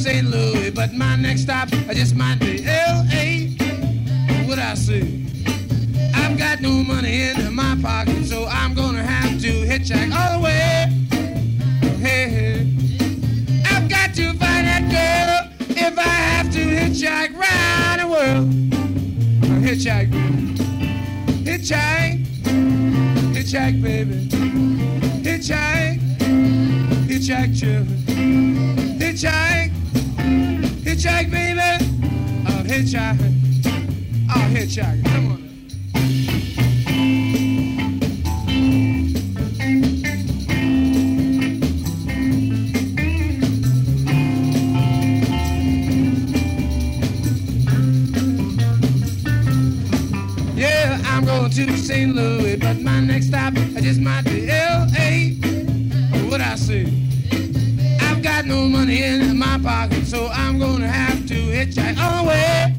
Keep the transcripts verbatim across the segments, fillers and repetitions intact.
Saint Louis, but my next stop I just might be L A. What I say? I've got no money in my pocket, so I'm gonna have to hitchhike all the way. Hey, hey. I've got to find that girl if I have to hitchhike round the world. Hitchhike, hitchhike, hitchhike, baby. Hitchhike, hitchhike, children. Hitchhike, hitchhike, baby. Oh, hitchhike, oh, hitchhike. Come on. To Saint Louis, but my next stop I just might be L A. What I say? I've got no money in my pocket, so I'm gonna have to hitchhike all the way.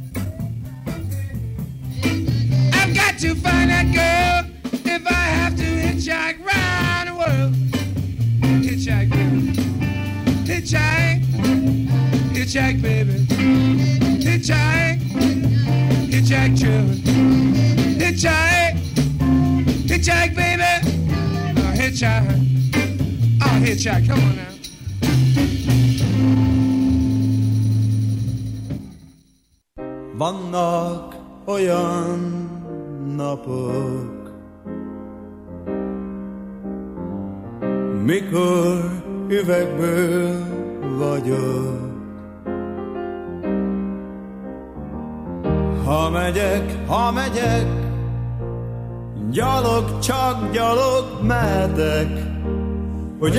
I've got to find that girl if I have to hitchhike round the world. Hitchhike, baby. Hitchhike, hitchhike, baby. Hitchhike, hitchhike, children. Hitchhike, hitchhike, baby. Oh, hitchhike. Oh, hitchhike. Come on now. Vannak olyan napok, mikor üvegből vagyok. Ha megyek, ha megyek, gyalog, csak gyalog mehetek, hogy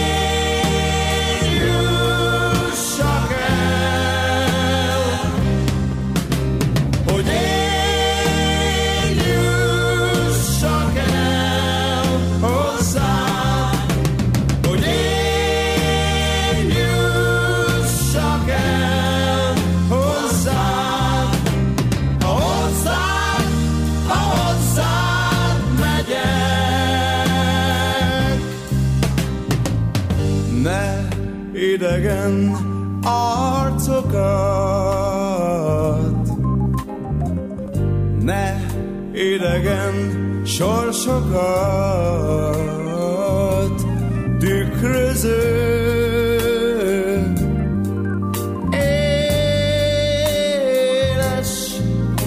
én jussak el, hogy én jussak el hozzá, hogy én jussak el hozzá. Idegen arcokat, ne idegen sorsokat tükröző éles,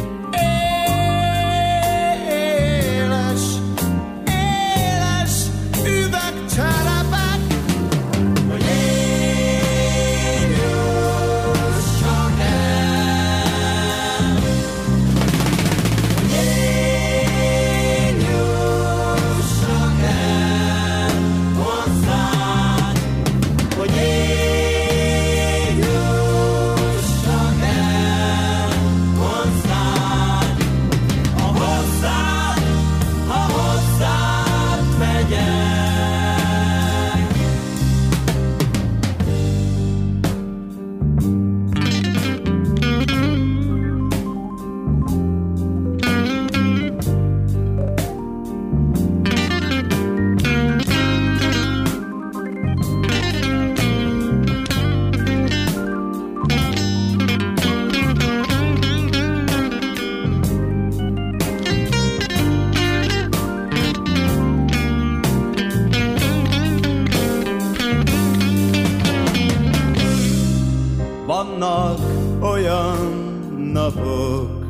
éles, éles üvegcserepek. Vannak olyan napok,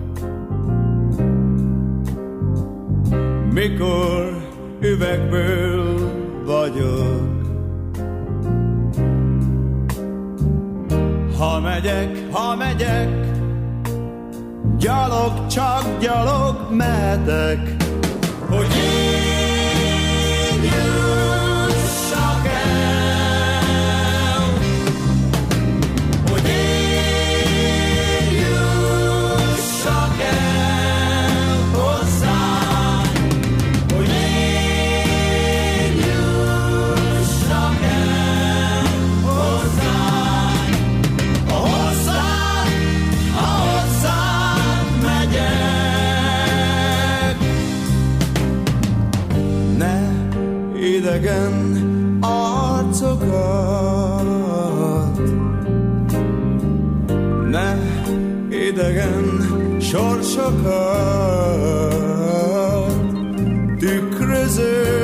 mikor üvegből vagyok. Ha megyek, ha megyek, gyalog, csak gyalog mehetek, hogy én jussak el. idegen sorsokat tükröző.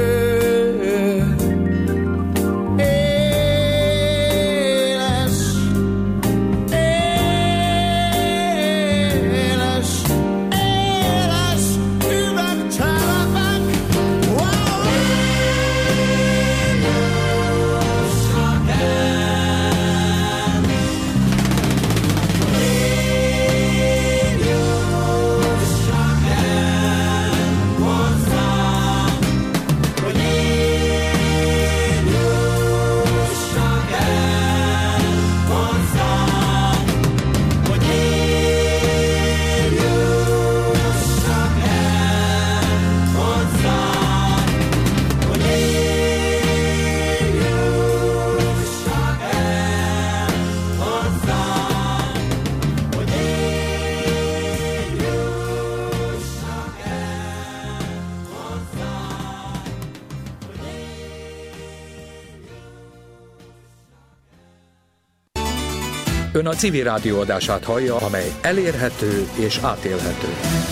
Ön a civil rádió adását hallja, amely elérhető és átélhető.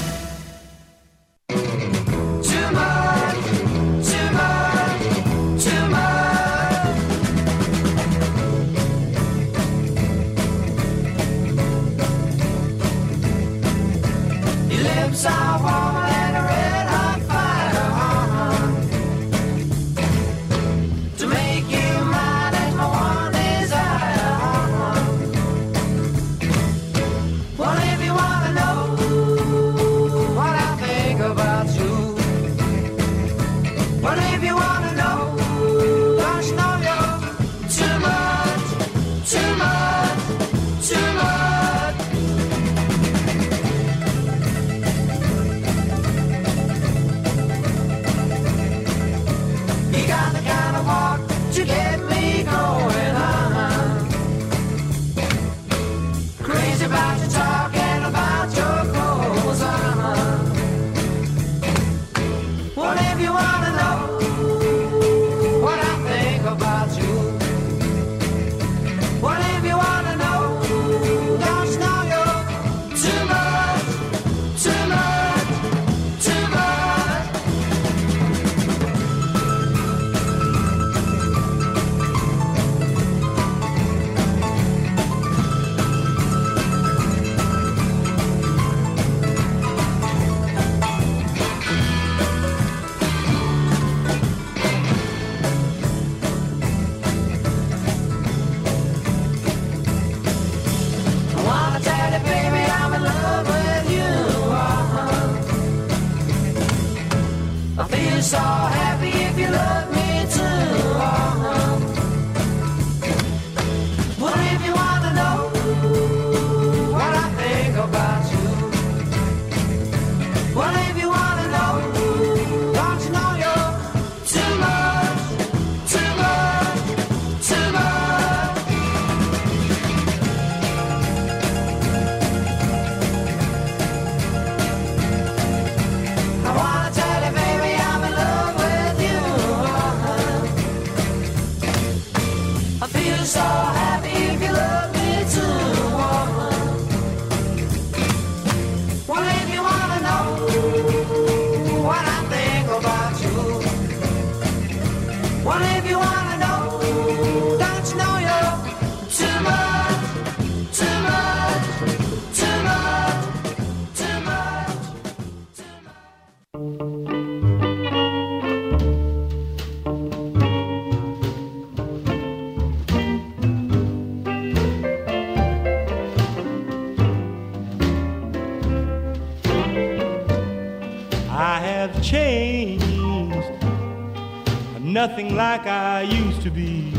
Nothing like I used to be.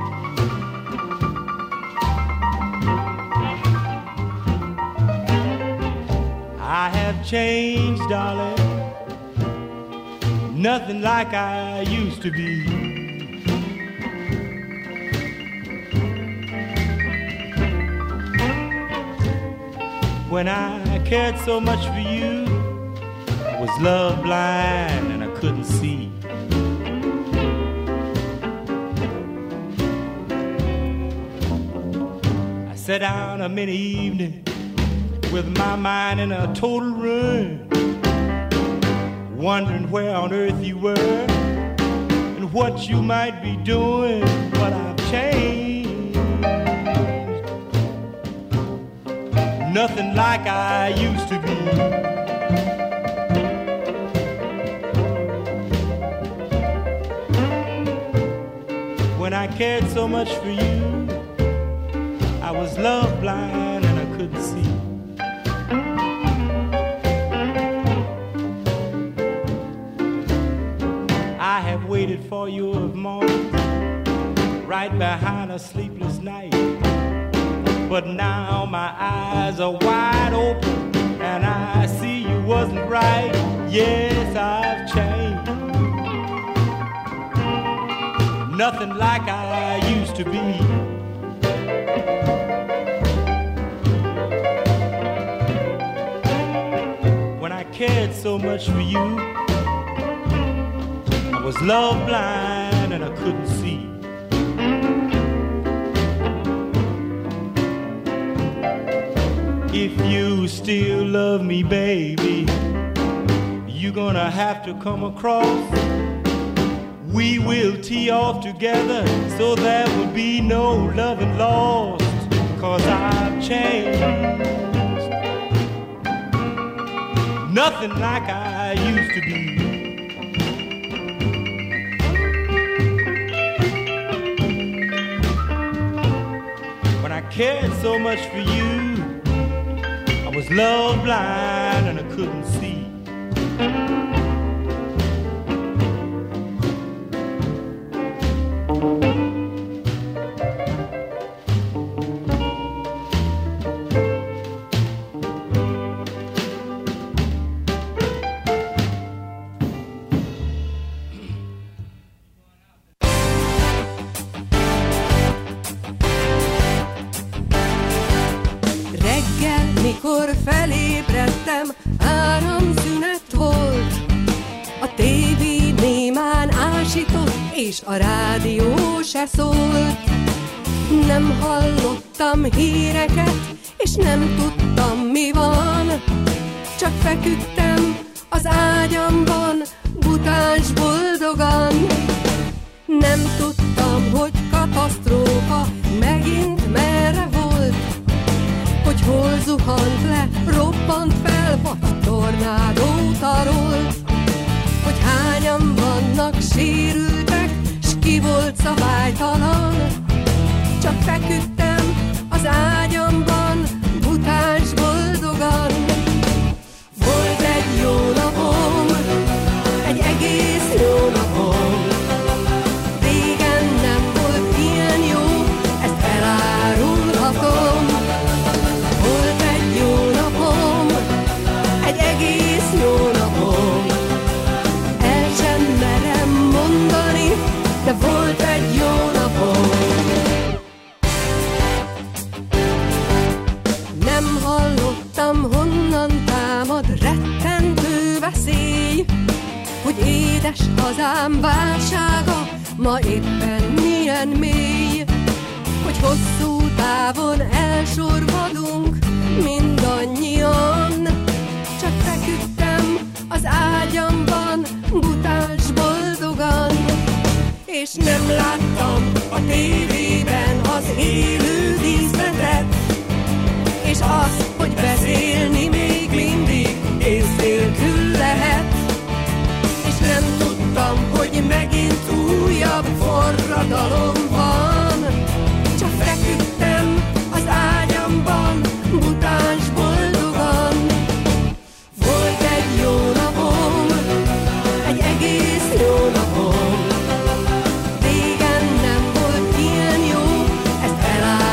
I have changed, darling. Nothing like I used to be. When I cared so much for you, I was love blind and I couldn't see. Sat down a many evening with my mind in a total ruin, wondering where on earth you were and what you might be doing, but I've changed. Nothing like I used to be. When I cared so much for you, I was love blind and I couldn't see. I have waited for you of morning, right behind a sleepless night. But now my eyes are wide open and I see you wasn't right. Yes, I've changed. Nothing like I used to be. When I cared so much for you, I was love blind and I couldn't see. If you still love me, baby, you're gonna have to come across. We will tee off together so there will be no loving lost, 'cause I've changed. Nothing like I used to be. When I cared so much for you, I was love blind and I couldn't see. Mikor felébredtem, áramszünet volt. A tévé némán ásított, és a rádió se szólt. Nem hallottam híreket, és nem tudtam, mi van. Csak feküdtem az ágyamban, butáns boldogan. Nem tudtam, hogy katasztrófa megint merre volt, hogy hol zuhant le, roppant fel, vagy tornádó tarolt, hogy hányan vannak sérültek, s ki volt szabálytalan. Csak feküdtem az ágyamban, butáns boldogan. Volt egy jó napom, egy egész jó napom. Régen nem volt ilyen jó, ezt elárulhatom. Volt egy jó napom, egy egész jó napom. El sem merem mondani, de volt egy jó napom. Nem hallottam, honnan támad rettentő veszély, hogy édes hazám válsága ma éppen milyen mély, hogy hosszú távon elsorvadunk mindannyian. Csak feküdtem az ágyamban, butáns boldogan, és nem láttam a tévében az élő díszletet, és azt, hogy beszélni még mindig ész nélkül lehet. És nem tudtam, hogy megint újabb forradalom van. Csak feküdtem az ágyamban, butáns boldogan. Volt egy jó napom, egy egész jó napom. Régen nem volt ilyen jó, ezt elárulhatom.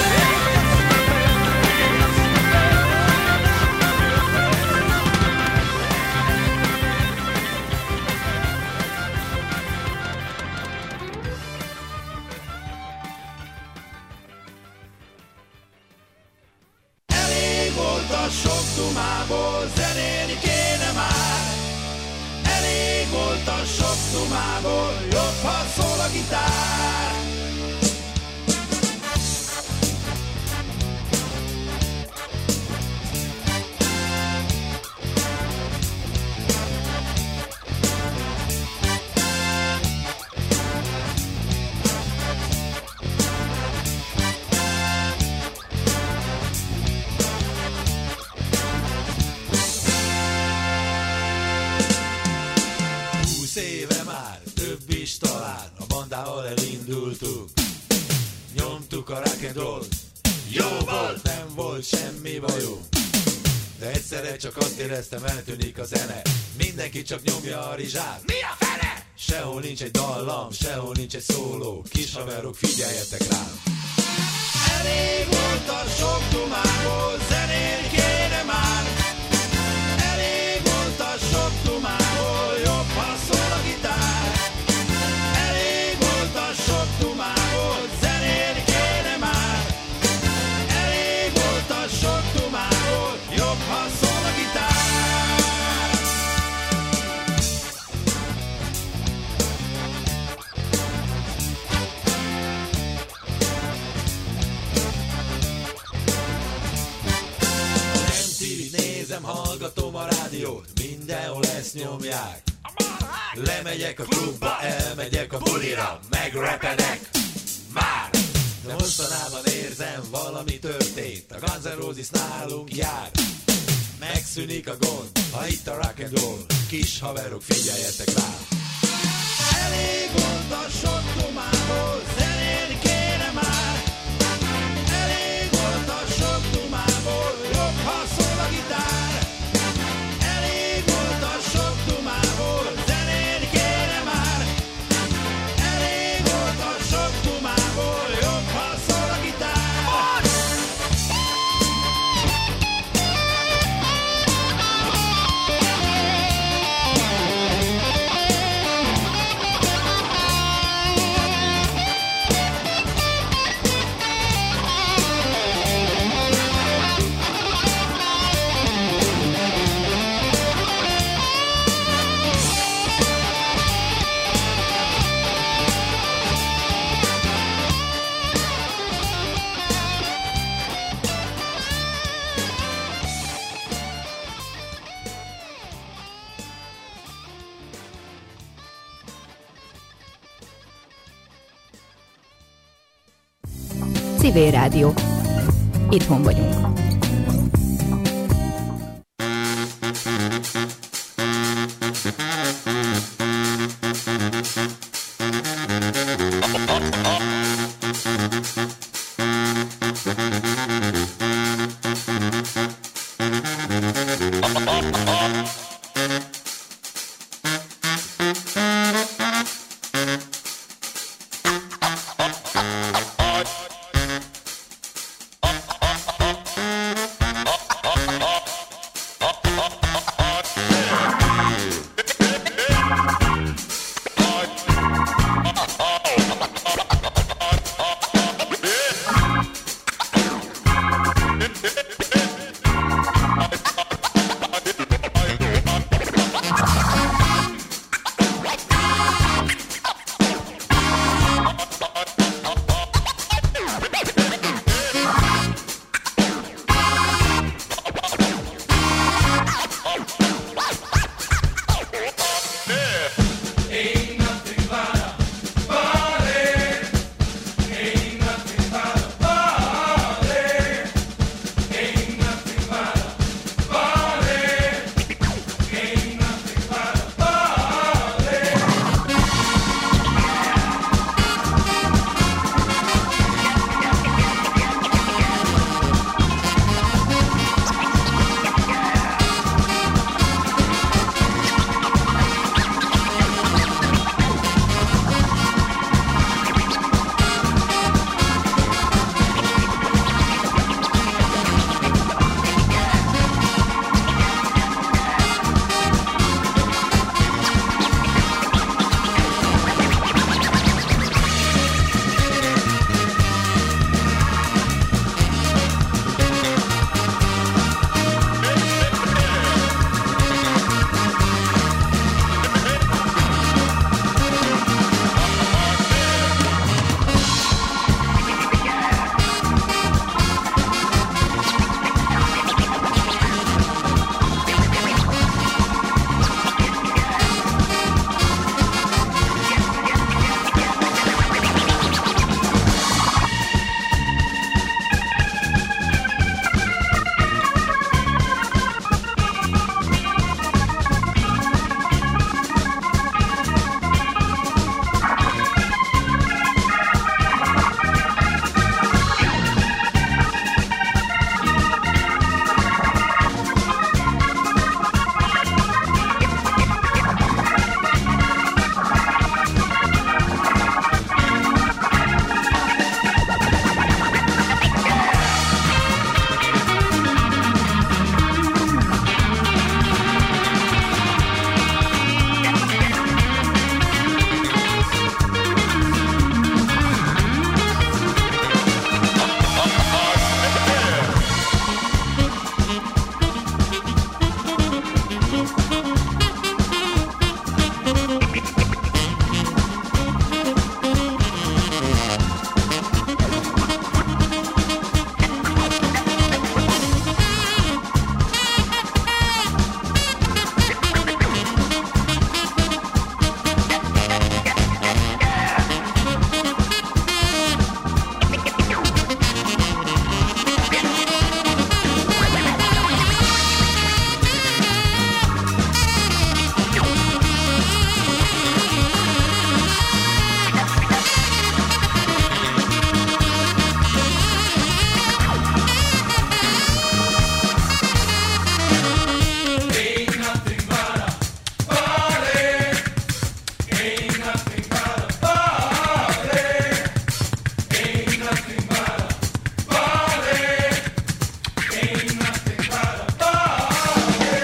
Húsz éve Mondd-ahol elindultunk, nyomtuk a rock and roll. Jó volt, nem volt semmi bajunk, de egyszerre csak azt éreztem, eltűnik a zene. Mindenki csak nyomja a rizsát. Mi a fene? Sehol nincs egy dallam, sehol nincs egy szóló. Kis haverok, figyeljetek rám. Elég volt a sok dumából, zenélni kéne már. Elég volt a sok dumából, jobb ha szól a gitár. Elég volt a sok dumából, zenélni kéne már. Elég volt a sok dumából, jobb ha szól a gitár. Nézem, hallgatom a rádiót, mindenhol ezt nyomják. Lemegyek a klubba, elmegyek a bulira, megrepedek már. De mostanában érzem, valami történt, a Guns N' Roses nálunk jár. Megszűnik a gond, ha itt a rock and roll, kis haverok, figyeljetek rá. Elég volt a sok dumából, zenélni kéne már. Elég volt a sok dumából, jobb ha szól a gitár. Elég volt a sok dumából, zenélni kéne már. Elég volt a sok dumából, jobb ha szól a gitár. Civil Rádió. Itthon vagyunk.